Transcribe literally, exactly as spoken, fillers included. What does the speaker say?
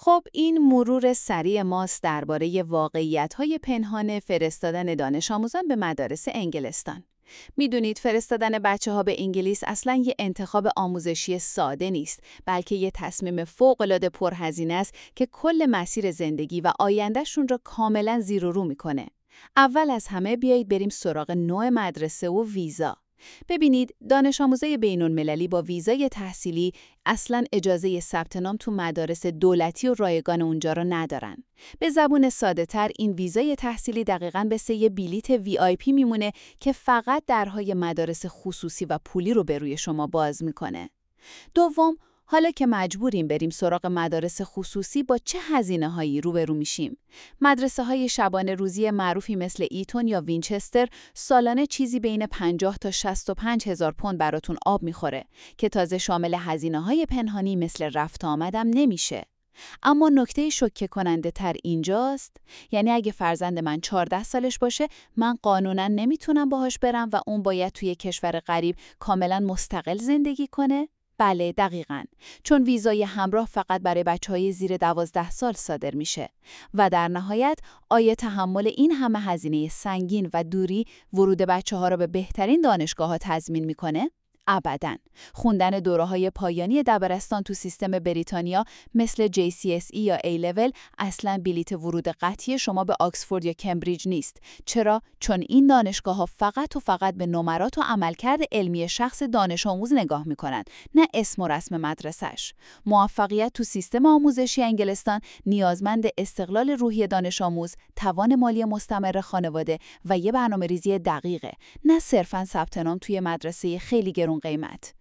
خب این مرور سریع ماست درباره واقعیت‌های پنهان فرستادن دانش آموزان به مدارس انگلستان. میدونید فرستادن بچه‌ها به انگلیس اصلاً یه انتخاب آموزشی ساده نیست، بلکه یه تصمیم فوق‌العاده پرهزینه است که کل مسیر زندگی و آیندهشون را کاملاً زیر و رو میکنه. اول از همه بیایید بریم سراغ نوع مدرسه و ویزا. ببینید، دانش آموزای بین‌المللی با ویزای تحصیلی اصلاً اجازه ثبت نام تو مدارس دولتی و رایگان اونجا رو ندارن. به زبون ساده‌تر این ویزای تحصیلی دقیقاً مثل یه بلیت وی آی پی میمونه که فقط درهای مدارس خصوصی و پولی رو به روی شما باز میکنه. دوم، حالا که مجبوریم بریم سراغ مدارس خصوصی با چه هزینه‌هایی روبرو میشیم؟ مدرسه‌های شبانه روزی معروفی مثل ایتون یا وینچستر سالانه چیزی بین پنجاه تا شصت و پنج هزار پوند براتون آب میخوره که تازه شامل هزینه‌های پنهانی مثل رفت آمدم نمیشه. اما نکته شوکه کننده تر اینجاست، یعنی اگه فرزند من چهارده سالش باشه، من قانونا نمیتونم باهاش برم و اون باید توی کشور غریب کاملا مستقل زندگی کنه؟ بله، دقیقاً. چون ویزای همراه فقط برای بچه‌های زیر دوازده سال صادر میشه و در نهایت آیا تحمل این همه هزینه سنگین و دوری ورود بچه‌ها را به بهترین دانشگاه‌ها تضمین میکنه؟ ابداً. خوندن دوره‌های پایانی دبیرستان تو سیستم بریتانیا مثل جی سی اس ای یا ای لول اصلاً بلیت ورود قطعی شما به آکسفورد یا کمبریج نیست. چرا؟ چون این دانشگاه‌ها فقط و فقط به نمرات و عملکرد علمی شخص دانش آموز نگاه می‌کنن، نه اسم و رسم مدرسه‌اش. موفقیت تو سیستم آموزشی انگلستان نیازمند استقلال روحی دانش آموز، توان مالی مستمر خانواده و یه برنامه‌ریزی دقیقه، نه صرفاً ثبت نام توی مدرسه خیلی گرون قیمت.